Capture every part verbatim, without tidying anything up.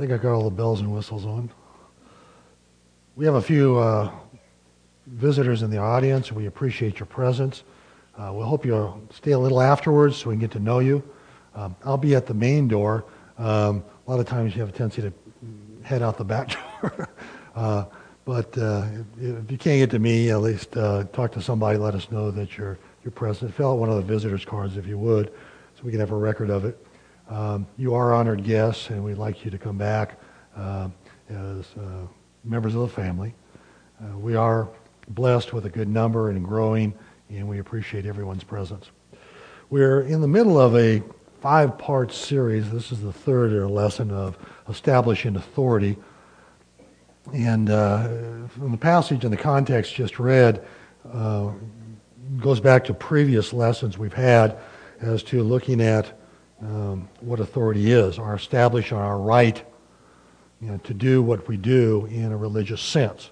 think I got all the bells and whistles on. We have a few uh, visitors in the audience, and we appreciate your presence. Uh, we'll hope you'll stay a little afterwards so we can get to know you. Um, I'll be at the main door. Um, a lot of times you have a tendency to head out the back door. uh, but uh, if you can't get to me, at least uh, talk to somebody. Let us know that you're you're present. Fill out one of the visitors' cards if you would, so we can have a record of it. Um, you are honored guests, and we'd like you to come back uh, as uh, members of the family. Uh, we are blessed with a good number and growing, and we appreciate everyone's presence. We're in the middle of a five-part series. This is the third lesson of establishing authority. And uh, from the passage and the context just read, uh, goes back to previous lessons we've had as to looking at um, what authority is, our establishing our right, you know, to do what we do in a religious sense.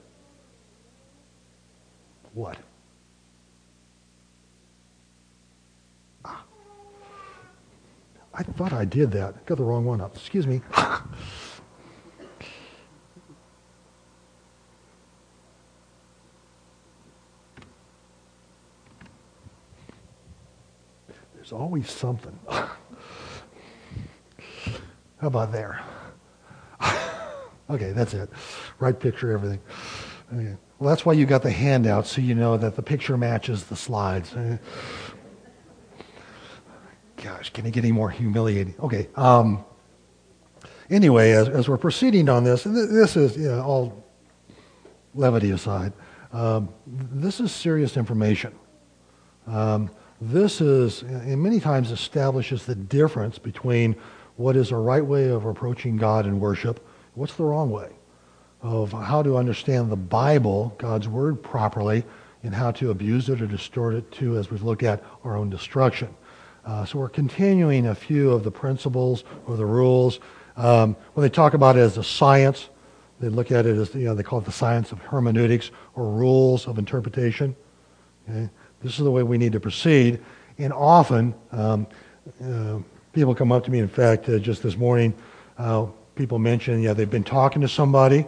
What? Ah. I thought I did that. Got the wrong one up. Excuse me. There's always something. How about there? Okay, that's it. Right picture, everything. Okay. Well, that's why you got the handout, so you know that the picture matches the slides. Gosh, can it get any more humiliating? Okay. Um, anyway, as, as we're proceeding on this, and th- this is you know, all levity aside, um, this is serious information. Um, this is, and many times establishes the difference between what is a right way of approaching God in worship, what's the wrong way, of how to understand the Bible, God's Word, properly, and how to abuse it or distort it too, as we've looked at our own destruction. Uh, so we're continuing a few of the principles or the rules. Um, when they talk about it as a science, they look at it as, you know, they call it the science of hermeneutics or rules of interpretation. Okay? This is the way we need to proceed. And often, um, uh, people come up to me, in fact, uh, just this morning, uh, people mention, yeah, they've been talking to somebody,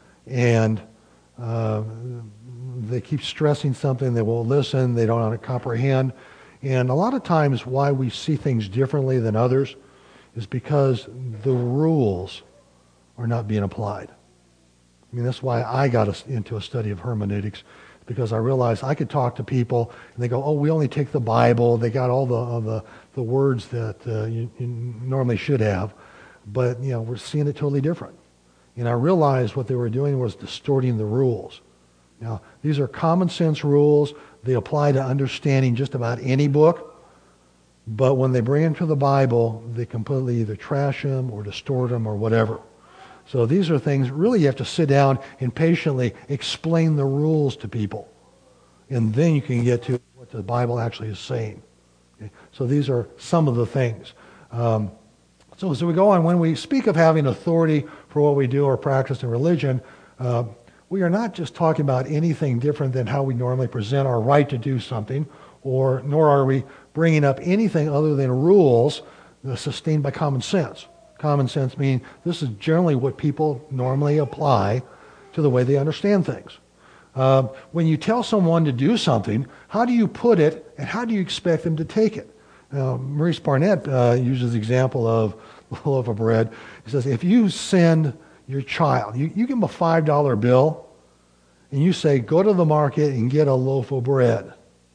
and uh, they keep stressing something, they won't listen, they don't want to comprehend. And a lot of times why we see things differently than others is because the rules are not being applied. I mean, that's why I got us into a study of hermeneutics, because I realized I could talk to people and they go, oh, we only take the Bible. They got all the uh, the, the words that uh, you, you normally should have, but you know we're seeing it totally different. And I realized what they were doing was distorting the rules. Now, these are common sense rules. They apply to understanding just about any book, but when they bring them to the Bible, they completely either trash them or distort them or whatever. So these are things, really you have to sit down and patiently explain the rules to people. And then you can get to what the Bible actually is saying. Okay? So these are some of the things. Um, so as we go on, when we speak of having authority for what we do or practice in religion, uh, we are not just talking about anything different than how we normally present our right to do something, or nor are we bringing up anything other than rules sustained by common sense. Common sense meaning this is generally what people normally apply to the way they understand things. Uh, when you tell someone to do something, how do you put it and how do you expect them to take it? Uh, Maurice Barnett uh, uses the example of the loaf of bread. He says, if you send your child, you, you give them a five dollar bill and you say, go to the market and get a loaf of bread.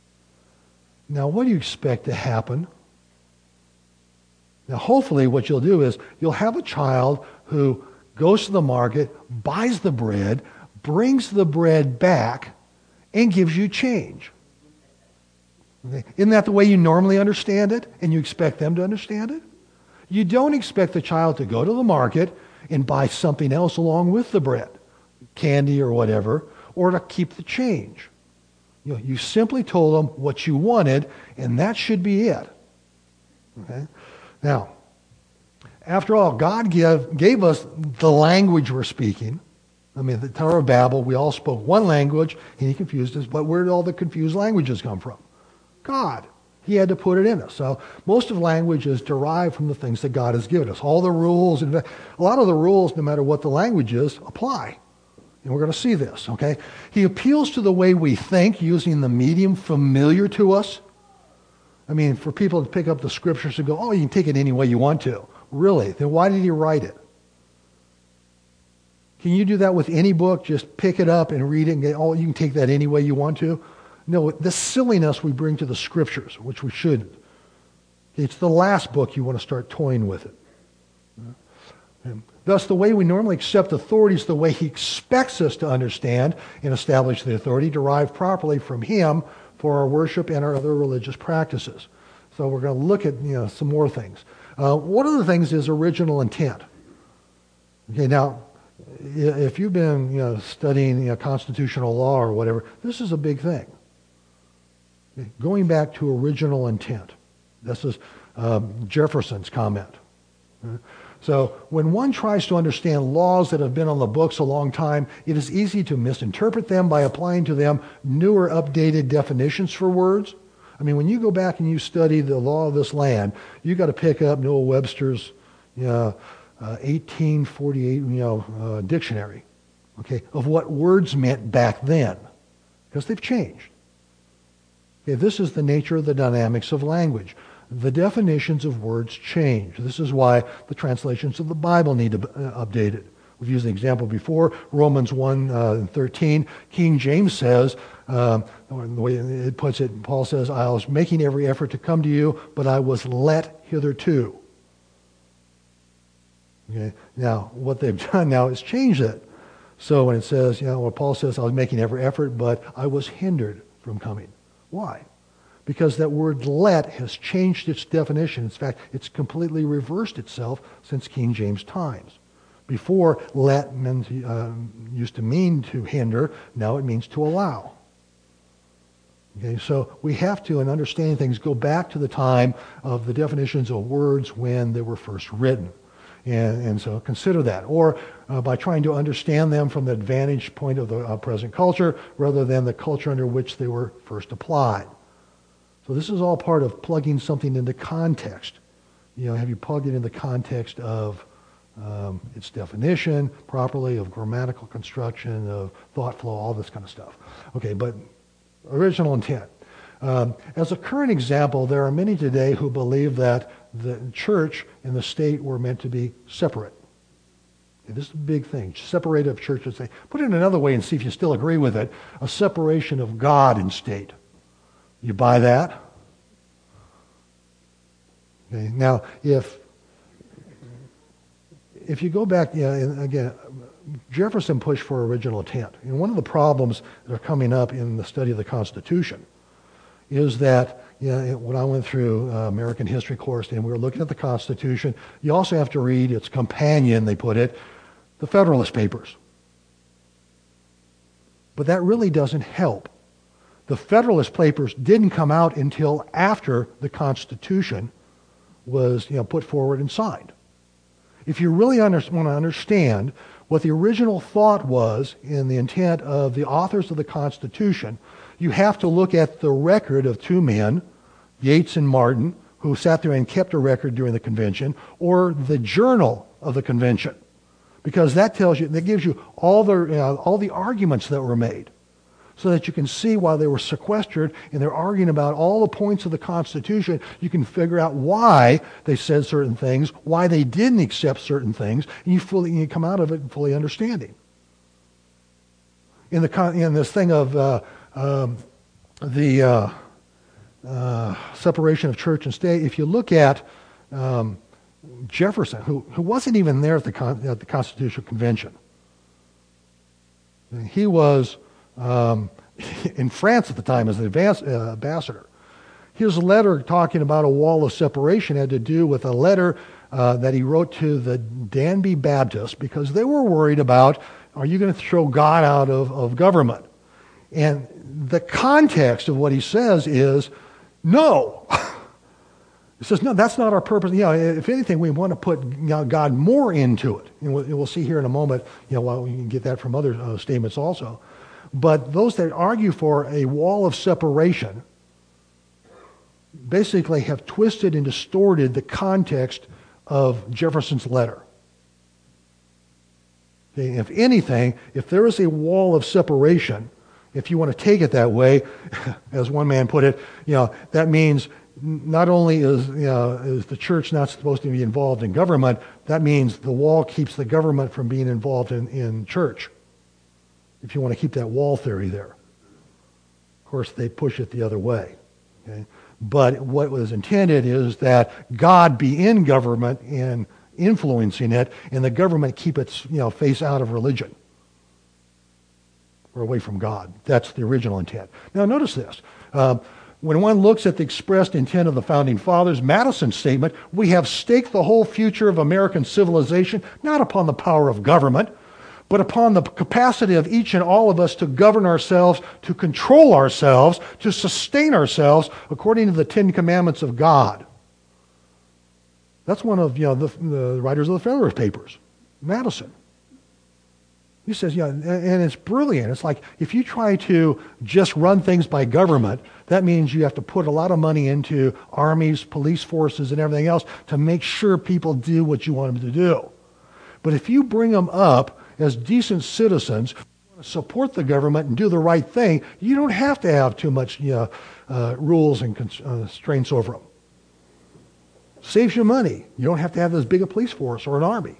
Now, what do you expect to happen? Now, hopefully what you'll do is you'll have a child who goes to the market, buys the bread, brings the bread back, and gives you change. Okay? Isn't that the way you normally understand it, and you expect them to understand it? You don't expect the child to go to the market and buy something else along with the bread, candy or whatever, or to keep the change. You know, you simply told them what you wanted, and that should be it. Okay? Now, after all, God give, gave us the language we're speaking. I mean, the Tower of Babel, we all spoke one language, and he confused us, but where did all the confused languages come from? God. He had to put it in us. So most of language is derived from the things that God has given us. All the rules, and a lot of the rules, no matter what the language is, apply. And we're going to see this, okay? He appeals to the way we think using the medium familiar to us. I mean, for people to pick up the scriptures and go, oh, you can take it any way you want to. Really? Then why did he write it? Can you do that with any book? Just pick it up and read it and get, oh, you can take that any way you want to? No, this silliness we bring to the scriptures, which we shouldn't. It's the last book you want to start toying with it. And thus, the way we normally accept authority is the way he expects us to understand and establish the authority derived properly from him for our worship and our other religious practices. So we're going to look at you know some more things. Uh, one of the things is original intent. Okay, now, if you've been you know, studying you know, constitutional law or whatever, this is a big thing. Okay, going back to original intent. This is um, Jefferson's comment. Okay. So when one tries to understand laws that have been on the books a long time, it is easy to misinterpret them by applying to them newer, updated definitions for words. I mean, when you go back and you study the law of this land, you got to pick up Noah Webster's you know, uh, eighteen forty-eight you know, uh, dictionary, okay, of what words meant back then, because they've changed. Okay, this is the nature of the dynamics of language. The definitions of words change. This is why the translations of the Bible need to be updated. We've used an example before, Romans one uh, thirteen. King James says, um, the way it puts it, Paul says, I was making every effort to come to you, but I was let hitherto. Okay? Now, what they've done now is change it. So when it says, you know, well, Paul says, I was making every effort, but I was hindered from coming. Why? Because that word let has changed its definition. In fact, it's completely reversed itself since King James times. Before, let meant, uh, used to mean to hinder. Now it means to allow. Okay, so we have to, in understanding things, go back to the time of the definitions of words when they were first written. And, and so consider that. Or uh, by trying to understand them from the vantage point of the uh, present culture rather than the culture under which they were first applied. So this is all part of plugging something into context. You know, have you plugged it in the context of um, its definition properly, of grammatical construction, of thought flow, all this kind of stuff. Okay, but original intent. Um, as a current example, there are many today who believe that the church and the state were meant to be separate. Okay, this is a big thing. Separate of church and state. Put it another way and see if you still agree with it. A separation of God and state. You buy that? Okay. Now, if if you go back, yeah, and again, Jefferson pushed for original intent. And one of the problems that are coming up in the study of the Constitution is that, you know, when I went through uh, American history course and we were looking at the Constitution, you also have to read its companion, they put it, the Federalist Papers. But that really doesn't help. The Federalist Papers didn't come out until after the Constitution was you know, put forward and signed. If you really under, want to understand what the original thought was in the intent of the authors of the Constitution, you have to look at the record of two men, Yates and Martin, who sat there and kept a record during the convention, or the journal of the convention, because that tells you, that gives you all the you know, all the arguments that were made, so that you can see why they were sequestered and they're arguing about all the points of the Constitution. You can figure out why they said certain things, why they didn't accept certain things, and you fully you come out of it fully understanding. In the in this thing of uh, um, the uh, uh, separation of church and state, if you look at um, Jefferson, who who wasn't even there at the Con- at the Constitutional Convention, he was. Um, in France at the time as the advance, uh, ambassador. His letter talking about a wall of separation had to do with a letter uh, that he wrote to the Danby Baptists because they were worried about, are you going to throw God out of, of government? And the context of what he says is, no. He says, no, that's not our purpose. You know, if anything, we want to put you know, God more into it. And we'll, we'll see here in a moment, you know, while we can get that from other uh, statements also. But those that argue for a wall of separation basically have twisted and distorted the context of Jefferson's letter. Okay, if anything, if there is a wall of separation, if you want to take it that way, as one man put it, you know, that means not only is, you know, is the church not supposed to be involved in government, that means the wall keeps the government from being involved in, in church. If you want to keep that wall theory there. Of course, they push it the other way. Okay? But what was intended is that God be in government and influencing it, and the government keep its, you know, face out of religion or away from God. That's the original intent. Now, notice this. Uh, when one looks at the expressed intent of the Founding Fathers, Madison's statement, we have staked the whole future of American civilization not upon the power of government, but upon the capacity of each and all of us to govern ourselves, to control ourselves, to sustain ourselves according to the Ten Commandments of God. That's one of, you know, the, the writers of the Federalist Papers, Madison. He says, yeah, and, and it's brilliant. It's like if you try to just run things by government, that means you have to put a lot of money into armies, police forces, and everything else to make sure people do what you want them to do. But if you bring them up as decent citizens, want to support the government and do the right thing, you don't have to have too much, you know, uh, rules and constraints over them. Saves you money. You don't have to have as big a police force or an army.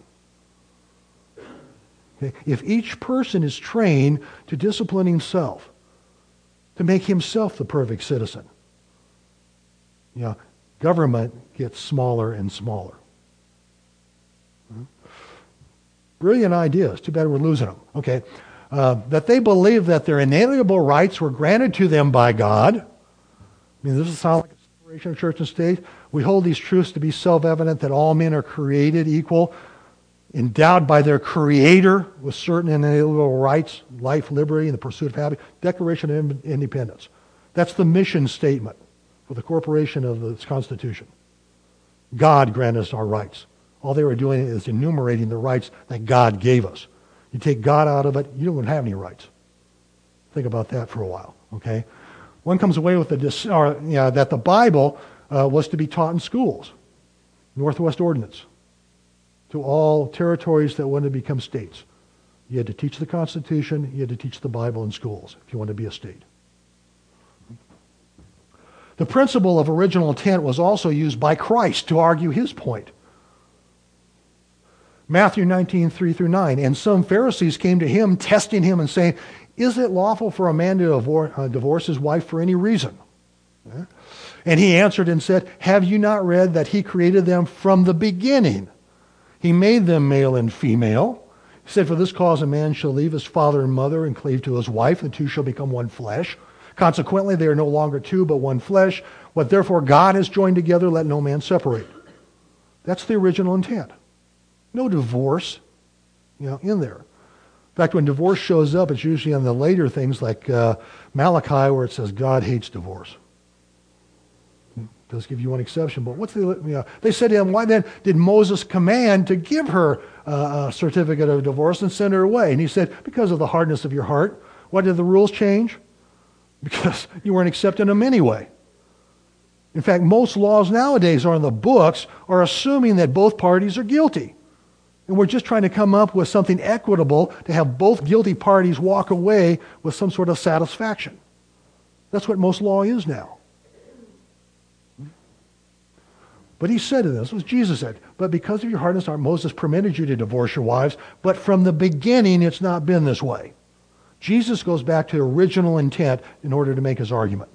Okay? If each person is trained to discipline himself, to make himself the perfect citizen, you know, government gets smaller and smaller. Hmm? Brilliant ideas. Too bad we're losing them. Okay. Uh, that they believe that their inalienable rights were granted to them by God. I mean, this is sound like a separation of church and state. We hold these truths to be self-evident that all men are created equal, endowed by their Creator with certain inalienable rights, life, liberty, and the pursuit of happiness. Declaration of Independence. That's the mission statement for the corporation of the Constitution. God granted us our rights. All they were doing is enumerating the rights that God gave us. You take God out of it, you don't have any rights. Think about that for a while, okay? One comes away with the, or, you know, that the Bible uh, was to be taught in schools. Northwest Ordinance. To all territories that wanted to become states. You had to teach the Constitution, you had to teach the Bible in schools if you wanted to be a state. The principle of original intent was also used by Christ to argue his point. Matthew nineteen, three through nine. And some Pharisees came to him, testing him and saying, is it lawful for a man to divorce his wife for any reason? And he answered and said, have you not read that he created them from the beginning? He made them male and female. He said, for this cause a man shall leave his father and mother and cleave to his wife, the two shall become one flesh. Consequently, they are no longer two, but one flesh. What therefore God has joined together, let no man separate. That's the original intent. No divorce, you know, in there. In fact, when divorce shows up, it's usually on the later things like uh, Malachi, where it says God hates divorce. It does give you one exception, but what's the, you know, they said to him, why then did Moses command to give her uh, a certificate of divorce and send her away? And he said, because of the hardness of your heart. Why did the rules change? Because you weren't accepting them anyway. In fact, most laws nowadays are in the books are assuming that both parties are guilty. And we're just trying to come up with something equitable to have both guilty parties walk away with some sort of satisfaction. That's what most law is now. But he said to this, this was Jesus said, but because of your hardness, Moses permitted you to divorce your wives, but from the beginning it's not been this way. Jesus goes back to the original intent in order to make his argument.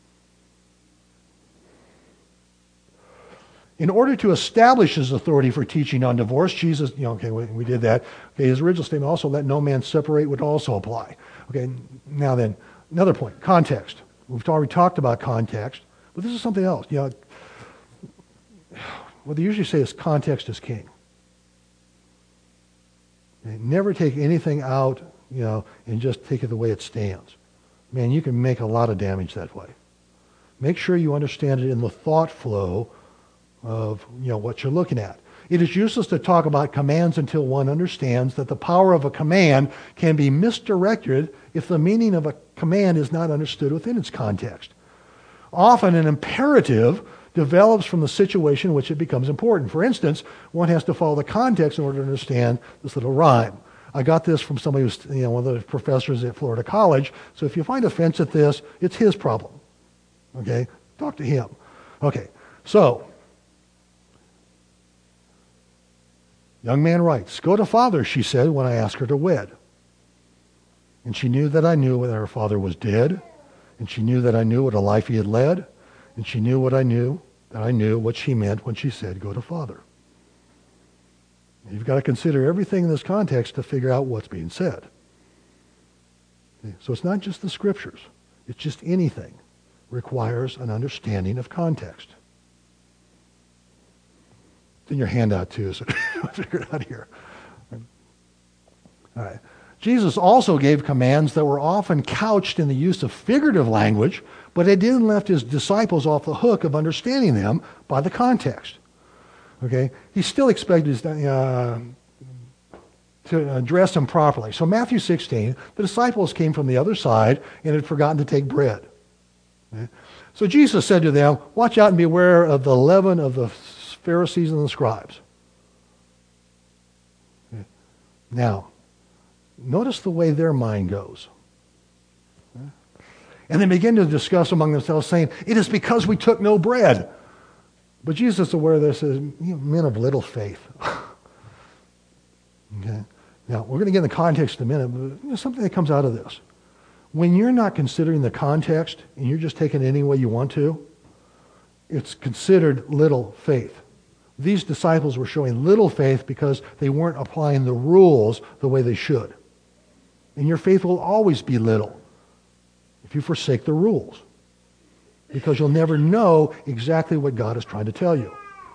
In order to establish his authority for teaching on divorce, Jesus, you know, okay, we, we did that. Okay, his original statement also, let no man separate, would also apply. Okay, now then, another point, context. We've already talked about context, but this is something else. You know, what they usually say is context is king. Okay, never take anything out, you know, and just take it the way it stands. Man, you can make a lot of damage that way. Make sure you understand it in the thought flow of, you know, what you're looking at. It is useless to talk about commands until one understands that the power of a command can be misdirected if the meaning of a command is not understood within its context. Often an imperative develops from the situation in which it becomes important. For instance, one has to follow the context in order to understand this little rhyme. I got this from somebody who's, you know, one of the professors at Florida College. So if you find offense at this, it's his problem. Okay? Talk to him. Okay. So, young man writes, "Go to father," she said, when I asked her to wed. And she knew that I knew that her father was dead, and she knew that I knew what a life he had led, and she knew what I knew, that I knew what she meant when she said, "Go to father." You've got to consider everything in this context to figure out what's being said. Okay? So it's not just the scriptures. It's just anything requires an understanding of context. It's in your handout too, so figure it out here. All right. Jesus also gave commands that were often couched in the use of figurative language, but it didn't let his disciples off the hook of understanding them by the context. Okay? He still expected his, uh, to address them properly. So Matthew sixteen, the disciples came from the other side and had forgotten to take bread. Okay? So Jesus said to them, "Watch out and beware of the leaven of the Pharisees and the scribes." Okay? Now, notice the way their mind goes. Okay? And they begin to discuss among themselves, saying, "It is because we took no bread." But Jesus is aware of this as, you know, men of little faith. Okay? Now, we're going to get in the context in a minute, but you know, something that comes out of this. When you're not considering the context and you're just taking it any way you want to, it's considered little faith. These disciples were showing little faith because they weren't applying the rules the way they should. And your faith will always be little if you forsake the rules, because you'll never know exactly what God is trying to tell you.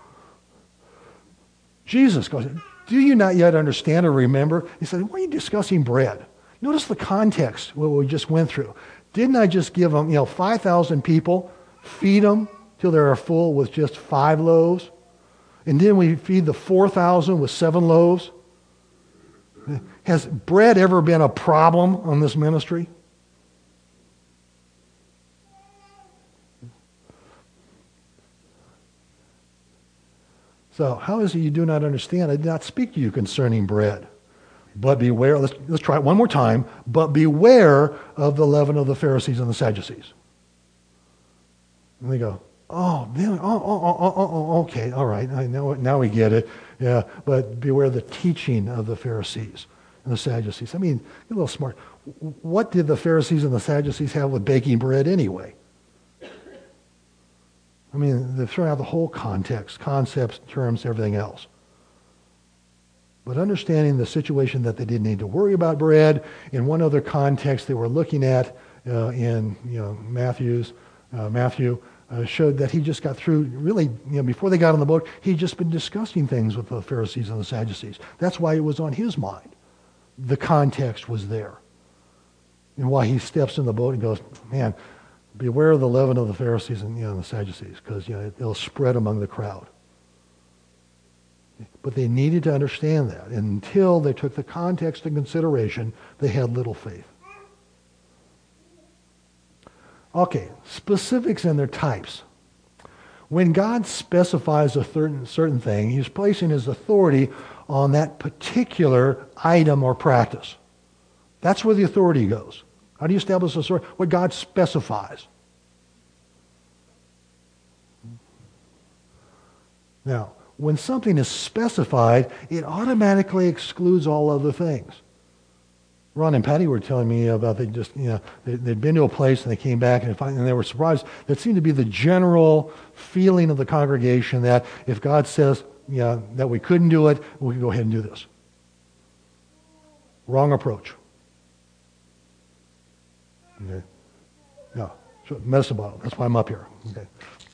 Jesus goes, "Do you not yet understand or remember?" He said, "Why are you discussing bread?" Notice the context, what we just went through. Didn't I just give them, you know, five thousand people, feed them till they are full with just five loaves? And then we feed the four thousand with seven loaves? Has bread ever been a problem on this ministry? So, how is it you do not understand? I did not speak to you concerning bread. But beware, let's, let's try it one more time. But beware of the leaven of the Pharisees and the Sadducees. And they go, oh, then, oh, oh, oh, oh, oh, okay, all right, I know it, now we get it. Yeah, but beware the teaching of the Pharisees and the Sadducees. I mean, you're a little smart. What did the Pharisees and the Sadducees have with baking bread anyway? I mean, they're throwing out the whole context, concepts, terms, everything else. But understanding the situation that they didn't need to worry about bread, in one other context they were looking at uh, in you know Matthew's uh, Matthew uh, showed that he just got through. Really, you know, before they got on the boat, he'd just been discussing things with the Pharisees and the Sadducees. That's why it was on his mind. The context was there, and why he steps in the boat and goes, "Man, beware of the leaven of the Pharisees and you know the Sadducees, because you know it'll spread among the crowd." But they needed to understand that. And until they took the context into consideration, they had little faith. Okay, specifics and their types. When God specifies a certain, certain thing, he's placing his authority on that particular item or practice. That's where the authority goes. How do you establish authority? What God specifies. Now, when something is specified, it automatically excludes all other things. Ron and Patty were telling me about they just, you know, they, they'd been to a place and they came back and, find, and they were surprised. That seemed to be the general feeling of the congregation that if God says, you know, that we couldn't do it, we can go ahead and do this. Wrong approach. Okay. No, medicine bottle. That's why I'm up here. Okay.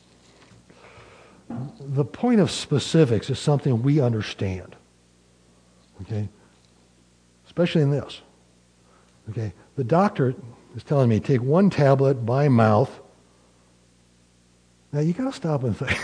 The point of specifics is something we understand. Okay? Especially in this. Okay? The doctor is telling me, take one tablet by mouth. Now you got to stop and think.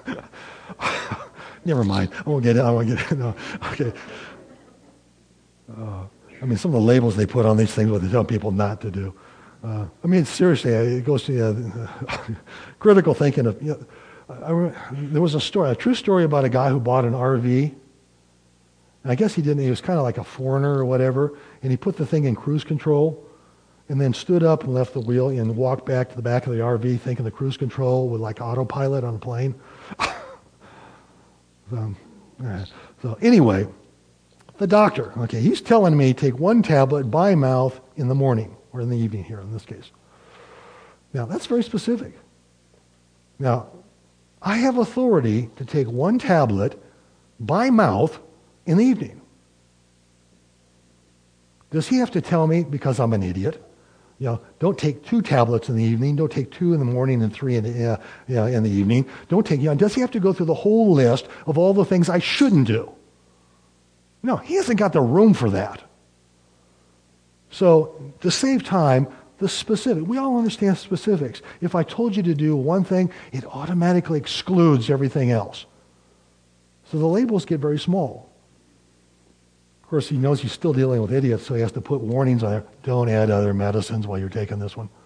Never mind. I won't get it. I won't get it. No. Okay. Uh, I mean, some of the labels they put on these things, what they tell people not to do. Uh, I mean, seriously, it goes to uh, critical thinking of, you know, I, there was a story, a true story about a guy who bought an R V. And I guess he didn't, he was kind of like a foreigner or whatever, and he put the thing in cruise control and then stood up and left the wheel and walked back to the back of the R V thinking the cruise control with like autopilot on a plane. so, uh, so anyway, the doctor, okay, he's telling me take one tablet by mouth in the morning or in the evening here in this case. Now, that's very specific. Now, I have authority to take one tablet by mouth in the evening. Does he have to tell me because I'm an idiot? You know, don't take two tablets in the evening. Don't take two in the morning and three in the, uh, you know, in the evening. Don't take, you know, does he have to go through the whole list of all the things I shouldn't do? No, he hasn't got the room for that. So to save time, the specific, we all understand specifics. If I told you to do one thing, it automatically excludes everything else. So the labels get very small. Of course, he knows he's still dealing with idiots, so he has to put warnings on there. Don't add other medicines while you're taking this one.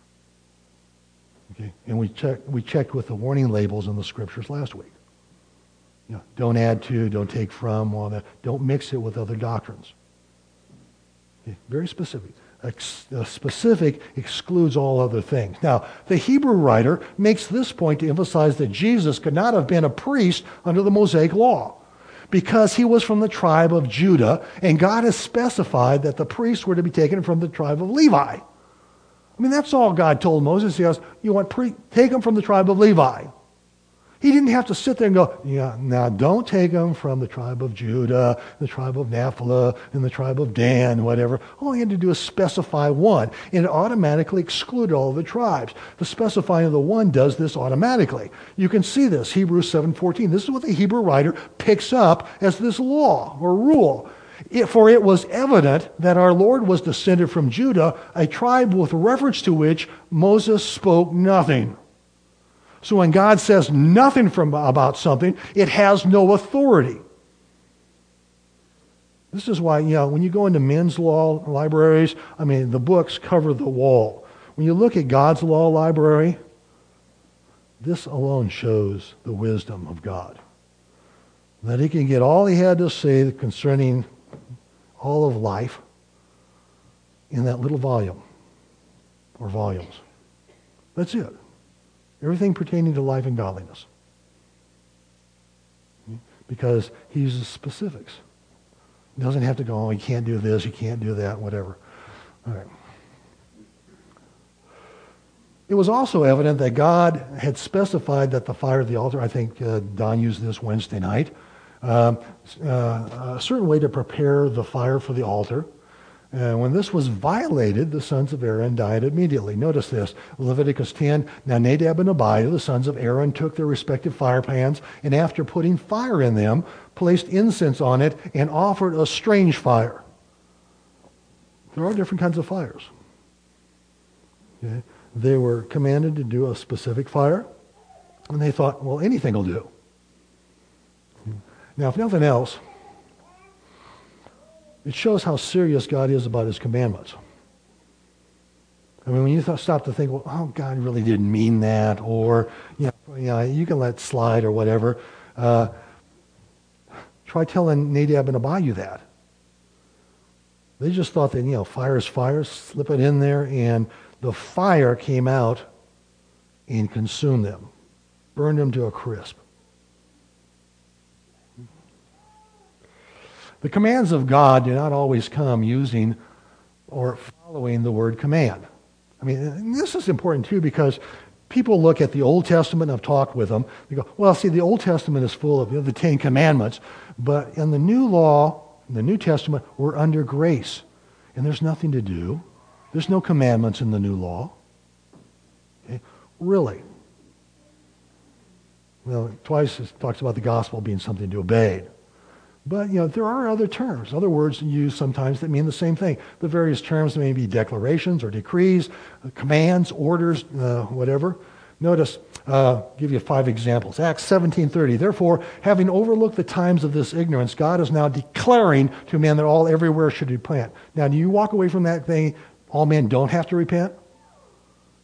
Okay, and we checked we checked with the warning labels in the scriptures last week. You know, don't add to, don't take from, all that. Don't mix it with other doctrines. Okay, very specific. Ex- uh, specific excludes all other things. Now, the Hebrew writer makes this point to emphasize that Jesus could not have been a priest under the Mosaic law because he was from the tribe of Judah, and God has specified that the priests were to be taken from the tribe of Levi. I mean, that's all God told Moses. He goes, you want pre- take them from the tribe of Levi. He didn't have to sit there and go, yeah, now don't take them from the tribe of Judah, the tribe of Naphtali, and the tribe of Dan, whatever. All he had to do is specify one, and it automatically excluded all of the tribes. The specifying of the one does this automatically. You can see this, Hebrews seven fourteen. This is what the Hebrew writer picks up as this law or rule. It, for it was evident that our Lord was descended from Judah, a tribe with reference to which Moses spoke nothing. So when God says nothing from, about something, it has no authority. This is why, you know, when you go into men's law libraries, I mean, the books cover the wall. When you look at God's law library, this alone shows the wisdom of God. That he can get all he had to say concerning all of life in that little volume or volumes. That's it. Everything pertaining to life and godliness. Because he uses specifics. He doesn't have to go, oh, you can't do this, you can't do that, whatever. All right. It was also evident that God had specified that the fire of the altar, I think uh, Don used this Wednesday night, uh, uh, a certain way to prepare the fire for the altar. And when this was violated, the sons of Aaron died immediately. Notice this, Leviticus ten, now Nadab and Abihu, the sons of Aaron, took their respective fire pans, and after putting fire in them, placed incense on it, and offered a strange fire. There are different kinds of fires. Okay? They were commanded to do a specific fire, and they thought, well, anything will do. Now, if nothing else, it shows how serious God is about his commandments. I mean, when you th- stop to think, well, oh, God really didn't mean that, or, you know, you, know, you can let it slide or whatever, uh, try telling Nadab and Abihu that. They just thought that, you know, fire is fire, slip it in there, and the fire came out and consumed them, burned them to a crisp. The commands of God do not always come using or following the word command. I mean, this is important too because people look at the Old Testament, I've talked with them, they go, well, see, the Old Testament is full of, you know, the Ten Commandments, but in the New Law, in the New Testament, we're under grace, and there's nothing to do. There's no commandments in the New Law. Okay? Really. Well, twice it talks about the gospel being something to obey. But, you know, there are other terms, other words used sometimes that mean the same thing. The various terms may be declarations or decrees, commands, orders, uh, whatever. Notice, uh, give you five examples. Acts seventeen thirty. Therefore, having overlooked the times of this ignorance, God is now declaring to men that all everywhere should repent. Now, do you walk away from that thing, all men don't have to repent?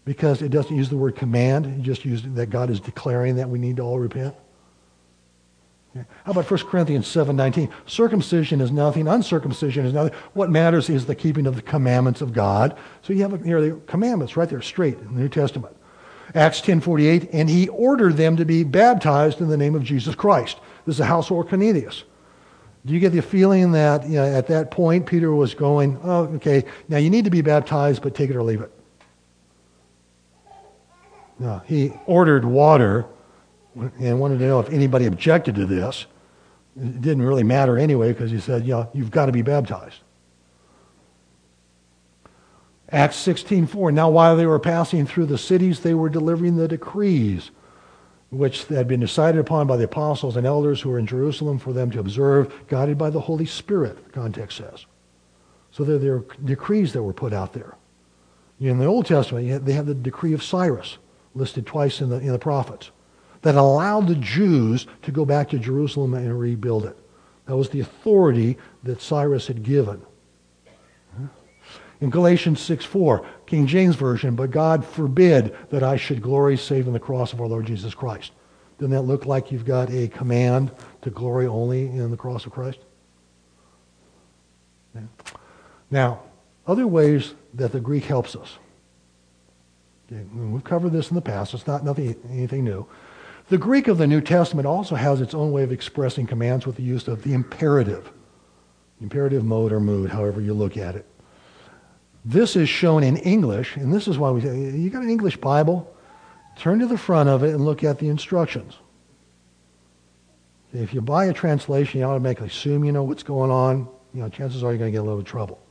because it doesn't use the word command. It just uses that God is declaring that we need to all repent. Okay. How about First Corinthians seven nineteen? Circumcision is nothing. Uncircumcision is nothing. What matters is the keeping of the commandments of God. So you have here the commandments right there straight in the New Testament. Acts ten forty-eight, and he ordered them to be baptized in the name of Jesus Christ. This is a household of Cornelius. Do you get the feeling that, you know, at that point Peter was going, oh, okay, now you need to be baptized, but take it or leave it? No, he ordered water and wanted to know if anybody objected to this. It didn't really matter anyway because he said, you know, you've got to be baptized. Acts sixteen four, now while they were passing through the cities, they were delivering the decrees which had been decided upon by the apostles and elders who were in Jerusalem for them to observe, guided by the Holy Spirit, the context says. So there, there are decrees that were put out there. In the Old Testament, they have the decree of Cyrus, listed twice in the, in the prophets, that allowed the Jews to go back to Jerusalem and rebuild it. That was the authority that Cyrus had given. In Galatians six four, King James Version, but God forbid that I should glory save in the cross of our Lord Jesus Christ. Doesn't that look like you've got a command to glory only in the cross of Christ? Yeah. Now, other ways that the Greek helps us. Okay, we've covered this in the past. It's not nothing, anything new. The Greek of the New Testament also has its own way of expressing commands with the use of the imperative. Imperative mode or mood, however you look at it. This is shown in English, and this is why we say, you got an English Bible? Turn to the front of it and look at the instructions. If you buy a translation, you automatically assume you know what's going on. You know, chances are you're going to get a little trouble.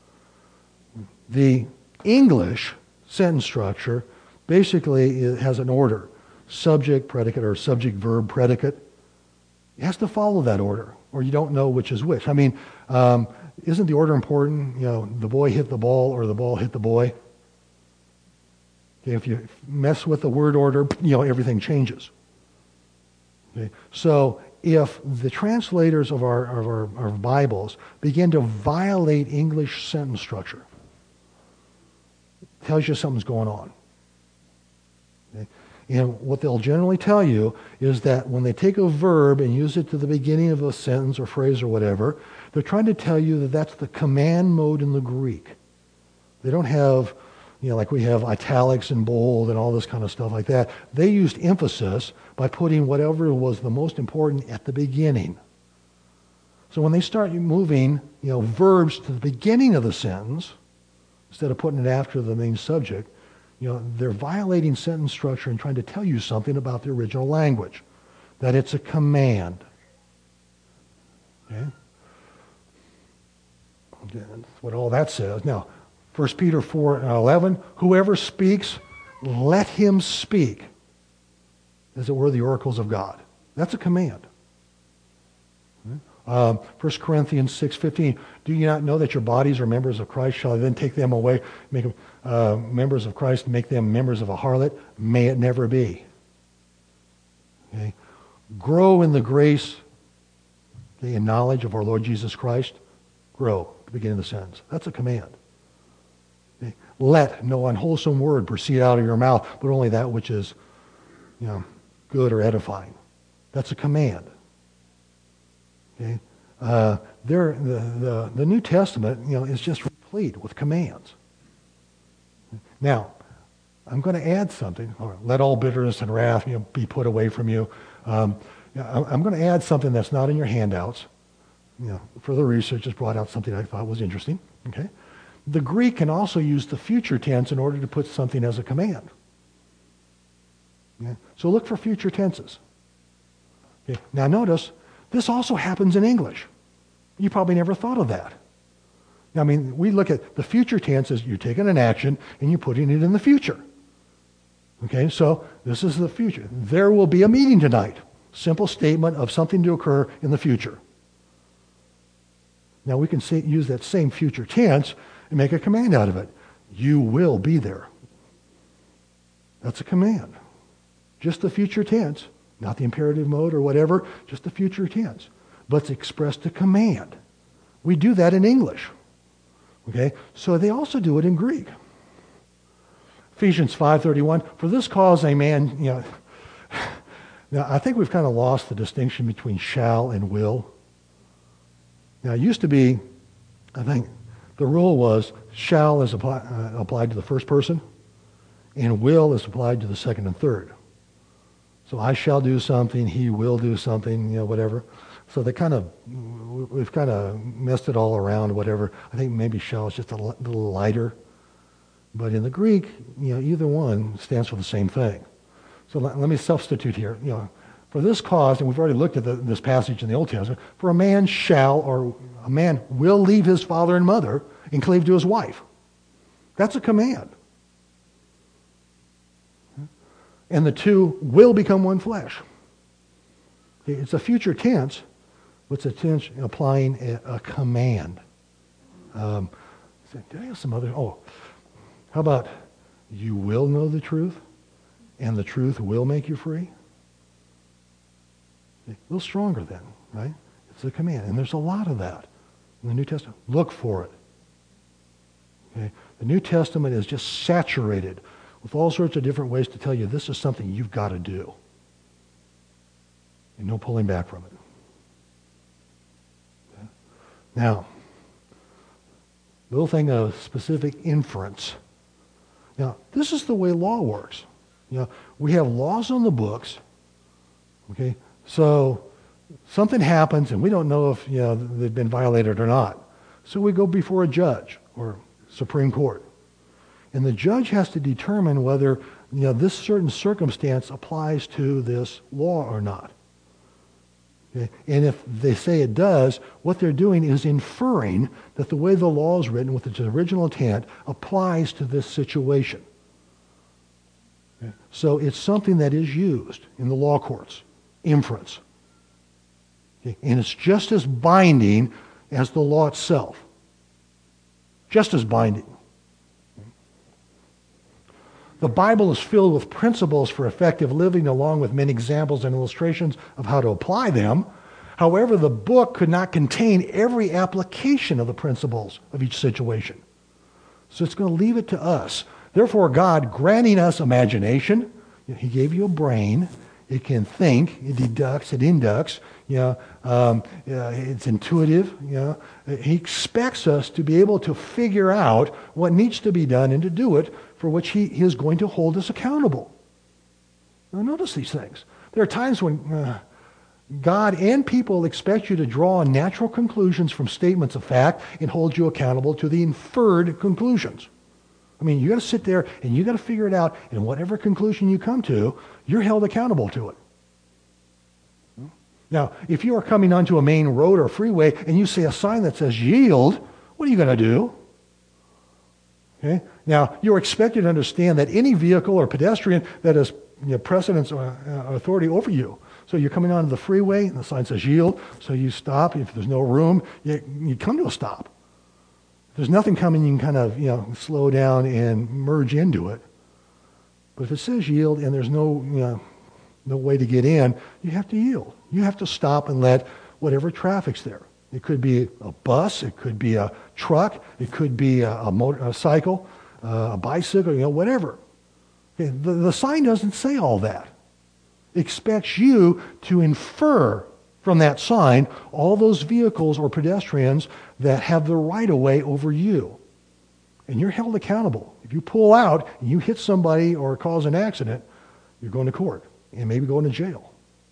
The English sentence structure basically it has an order. Subject, predicate, or subject, verb, predicate. It has to follow that order, or you don't know which is which. I mean, um, isn't the order important? You know, the boy hit the ball or the ball hit the boy. Okay, if you mess with the word order, you know, everything changes. Okay, so if the translators of our, of our, our Bibles begin to violate English sentence structure, it tells you something's going on. Okay? And what they'll generally tell you is that when they take a verb and use it to the beginning of a sentence or phrase or whatever, they're trying to tell you that that's the command mode in the Greek. They don't have, you know, like we have italics and bold and all this kind of stuff like that. They used emphasis by putting whatever was the most important at the beginning. So when they start moving, you know, verbs to the beginning of the sentence, instead of putting it after the main subject, you know, they're violating sentence structure and trying to tell you something about the original language, that it's a command. Okay? That's what all that says. Now, First Peter four eleven, whoever speaks, let him speak as it were the oracles of God. That's a command. Um, First Corinthians six fifteen, do you not know that your bodies are members of Christ? Shall I then take them away, make them uh, members of Christ, and make them members of a harlot? May it never be. Okay. Grow in the grace okay, and knowledge of our Lord Jesus Christ. Grow at the beginning of the sentence. That's a command. Okay. Let no unwholesome word proceed out of your mouth, but only that which is, you know, good or edifying. That's a command. Okay, uh, there, the, the the New Testament, you know, is just replete with commands. Now, I'm going to add something. All right, let all bitterness and wrath, you know, be put away from you. Um, I'm going to add something that's not in your handouts. You know, further research has brought out something I thought was interesting. Okay, the Greek can also use the future tense in order to put something as a command. Okay? So look for future tenses. Okay, now notice. This also happens in English. You probably never thought of that. I mean, we look at the future tense as you're taking an action and you're putting it in the future. Okay, so this is the future. There will be a meeting tonight. Simple statement of something to occur in the future. Now we can say, use that same future tense and make a command out of it. You will be there. That's a command. Just the future tense. Not the imperative mode or whatever, just the future tense. But it's expressed a command. We do that in English. Okay? So they also do it in Greek. Ephesians five thirty-one, for this cause a man, you know, now I think we've kind of lost the distinction between shall and will. Now it used to be, I think, the rule was shall is apply, uh, applied to the first person, and will is applied to the second and third. So I shall do something, he will do something, you know, whatever. So they kind of, we've kind of messed it all around, whatever. I think maybe shall is just a little lighter. But in the Greek, you know, either one stands for the same thing. So let, let me substitute here. You know, for this cause, and we've already looked at the, this passage in the Old Testament, for a man shall, or a man will leave his father and mother and cleave to his wife. That's a command. And the two will become one flesh. It's a future tense, but it's a tense applying a, a command. Um, did I have some other? Oh, how about you will know the truth, and the truth will make you free? A little stronger then, right? It's a command, and there's a lot of that in the New Testament. Look for it. Okay? The New Testament is just saturated with all sorts of different ways to tell you this is something you've got to do. And no pulling back from it. Okay. Now, little thing of specific inference. Now, this is the way law works. You know, we have laws on the books. Okay, so something happens and we don't know if, you know, they've been violated or not. So we go before a judge or Supreme Court. And the judge has to determine whether, you know, this certain circumstance applies to this law or not. Okay? And if they say it does, what they're doing is inferring that the way the law is written with its original intent applies to this situation. Okay? So it's something that is used in the law courts, inference. Okay? And it's just as binding as the law itself. Just as binding. The Bible is filled with principles for effective living, along with many examples and illustrations of how to apply them. However, the book could not contain every application of the principles of each situation. So it's going to leave it to us. Therefore, God, granting us imagination, he gave you a brain. It can think, it deducts, it inducts, you know, um, uh, it's intuitive, you know. He expects us to be able to figure out what needs to be done and to do it, for which he, he is going to hold us accountable. Now notice these things. There are times when uh, God and people expect you to draw natural conclusions from statements of fact and hold you accountable to the inferred conclusions. I mean, you got to sit there and you got to figure it out, and whatever conclusion you come to, you're held accountable to it. Now, if you are coming onto a main road or freeway and you see a sign that says yield, what are you going to do? Okay? Now, you're expected to understand that any vehicle or pedestrian that has, you know, precedence or uh, authority over you. So you're coming onto the freeway and the sign says yield, so you stop. If there's no room, you, you come to a stop. If there's nothing coming, you can kind of, you know, slow down and merge into it. But if it says yield and there's no, you know, no way to get in, you have to yield. You have to stop and let whatever traffic's there. It could be a bus, it could be a truck, it could be a, a, motor, a cycle, uh, a bicycle, you know, whatever. Okay, the, the sign doesn't say all that. It expects you to infer from that sign all those vehicles or pedestrians that have the right-of-way over you. And you're held accountable. If you pull out and you hit somebody or cause an accident, you're going to court and maybe going to jail.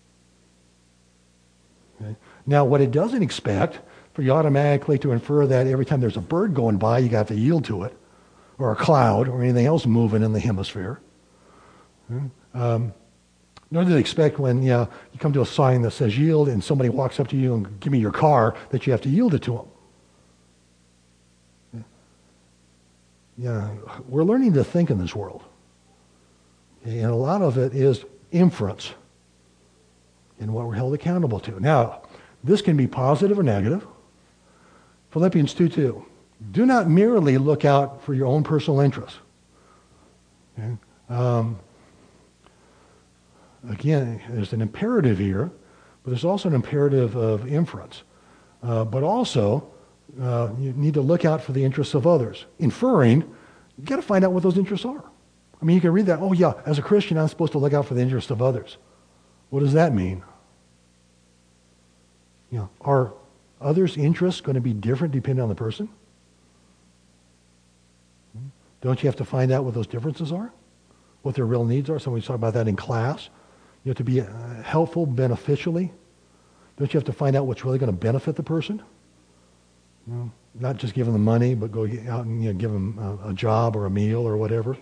Okay? Now, what it doesn't expect for you automatically to infer that every time there's a bird going by, you got to yield to it, or a cloud, or anything else moving in the hemisphere. Okay? Um, nor do they expect when, you know, you come to a sign that says yield and somebody walks up to you and give me your car that you have to yield it to them. Yeah, we're learning to think in this world. Okay, and a lot of it is inference in what we're held accountable to. Now, this can be positive or negative. Philippians two two. Do not merely look out for your own personal interests. Okay? Um, again, there's an imperative here, but there's also an imperative of inference. Uh, but also, uh, you need to look out for the interests of others. Inferring, you've got to find out what those interests are. I I mean, you can read that, oh yeah, as a Christian, I'm supposed to look out for the interests of others. What does that mean? You know, are others' interests going to be different depending on the person? Don't you have to find out what those differences are? What their real needs are? So we talk about that in class. You have to be uh, helpful beneficially. Don't you have to find out what's really going to benefit the person? You know, not just give them the money, but go out and you know, give them a, a job or a meal or whatever.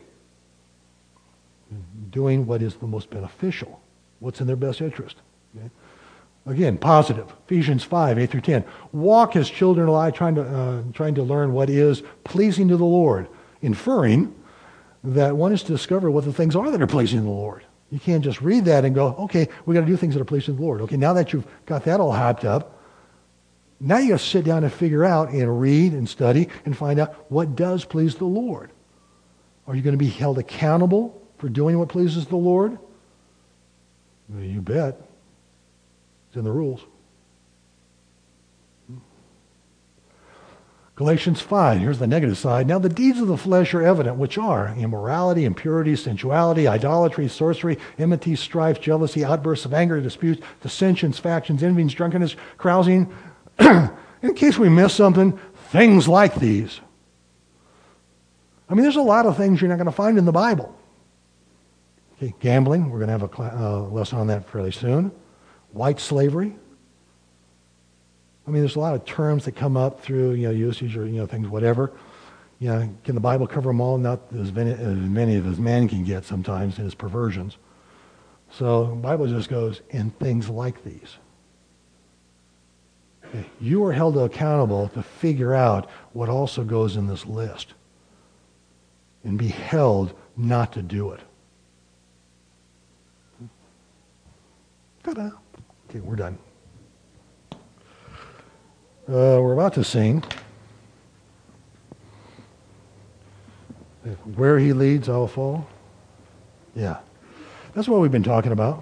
Doing what is the most beneficial. What's in their best interest. Okay? Again, positive. Ephesians five, eight through ten. Walk as children of light, trying to, uh, trying to learn what is pleasing to the Lord. Inferring that one is to discover what the things are that are pleasing to the Lord. You can't just read that and go, okay, we got to do things that are pleasing to the Lord. Okay, now that you've got that all hyped up, now you got to sit down and figure out and read and study and find out what does please the Lord. Are you going to be held accountable for doing what pleases the Lord? Well, you bet. It's in the rules. Galatians five, here's the negative side. Now the deeds of the flesh are evident, which are immorality, impurity, sensuality, idolatry, sorcery, enmity, strife, jealousy, outbursts of anger, disputes, dissensions, factions, envyings, drunkenness, carousing. In case we miss something, things like these. I mean, there's a lot of things you're not going to find in the Bible. Okay, gambling, we're going to have a cl- uh, lesson on that fairly soon. White slavery. I mean, there's a lot of terms that come up through, you know, usage or, you know, things, whatever. You know, can the Bible cover them all? Not as many, as many as man can get sometimes in his perversions. So the Bible just goes, and things like these. Okay. You are held accountable to figure out what also goes in this list and be held not to do it. Ta-da. Okay, we're done. Uh, we're about to sing. Where he leads, I'll follow. Yeah. That's what we've been talking about.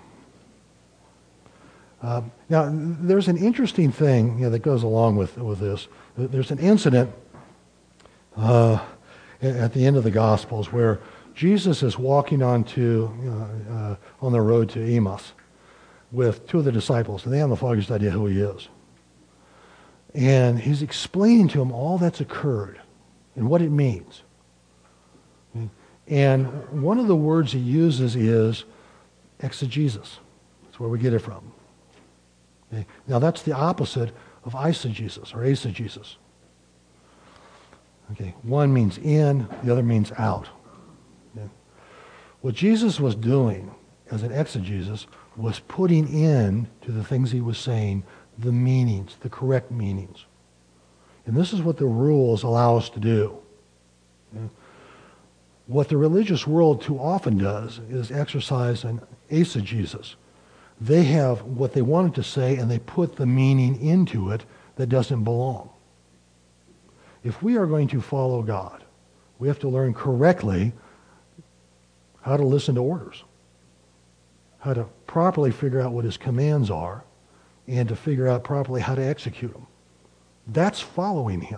Uh, now, there's an interesting thing you know, that goes along with, with this. There's an incident uh, at the end of the Gospels where Jesus is walking on, to, uh, uh, on the road to Emmaus with two of the disciples, and they have the foggiest idea who he is. And he's explaining to them all that's occurred and what it means. And one of the words he uses is exegesis. That's where we get it from. Okay? Now that's the opposite of eisegesis or eisegesis. Okay, one means in, the other means out. Okay? What Jesus was doing as an exegesis was putting in to the things he was saying the meanings, the correct meanings. And this is what the rules allow us to do. Okay? What the religious world too often does is exercise an eisegesis. They have what they wanted to say and they put the meaning into it that doesn't belong. If we are going to follow God, we have to learn correctly how to listen to orders, how to properly figure out what his commands are, and to figure out properly how to execute them. That's following him.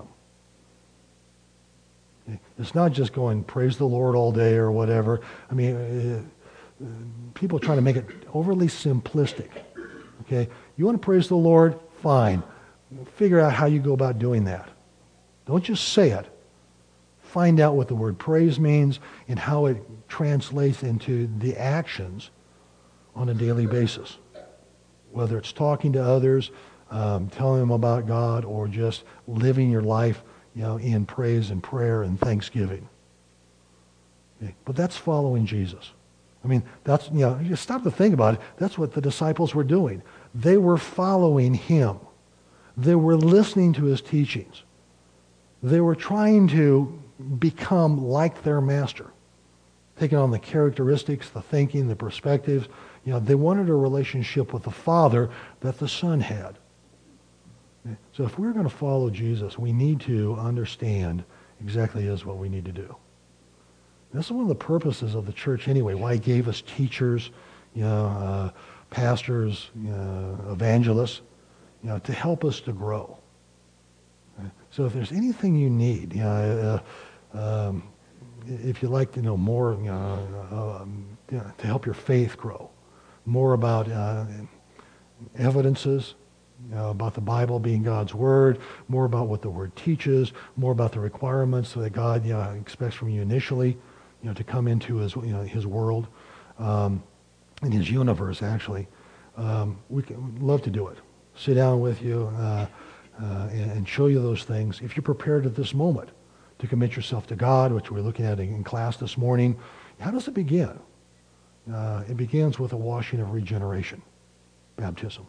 It's not just going, praise the Lord all day or whatever. I mean, uh, people try to make it overly simplistic. Okay? You want to praise the Lord? Fine. Figure out how you go about doing that. Don't just say it. Find out what the word praise means and how it translates into the actions on a daily basis. Whether it's talking to others, um, telling them about God, or just living your life, you know, in praise and prayer and thanksgiving. Okay. But that's following Jesus. I mean, that's, you know, you stop to think about it. That's what the disciples were doing. They were following him. They were listening to his teachings. They were trying to become like their master, taking on the characteristics, the thinking, the perspectives. You know, they wanted a relationship with the Father that the Son had. So if we're going to follow Jesus, we need to understand exactly is what we need to do. This is one of the purposes of the church anyway, why he gave us teachers, you know, uh, pastors, you know, evangelists, you know, to help us to grow. So if there's anything you need, you know, uh, um, if you like to know more, uh, um, you know, to help your faith grow, more about uh, evidences, you know, about the Bible being God's Word, more about what the Word teaches, more about the requirements that God, you know, expects from you initially, you know, to come into His, you know, His world, um, in His universe, actually. Um, we can we'd love to do it. Sit down with you uh, uh, and, and show you those things. If you're prepared at this moment to commit yourself to God, which we're looking at in, in class this morning, how does it begin? Uh, it begins with a washing of regeneration, baptism.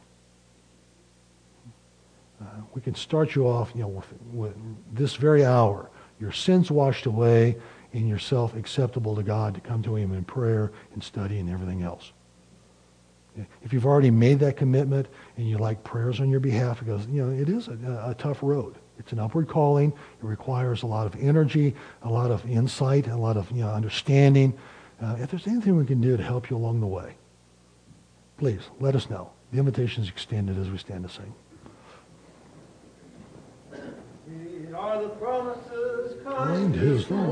Uh, we can start you off, you know, with, with this very hour, your sins washed away and yourself acceptable to God, to come to Him in prayer and study and everything else. If you've already made that commitment and you like prayers on your behalf, because, you know, it is a, a tough road. It's an upward calling. It requires a lot of energy, a lot of insight, a lot of, you know, understanding. Uh, if there's anything we can do to help you along the way, please let us know. The invitation is extended as we stand to sing. These are the promises Kind is the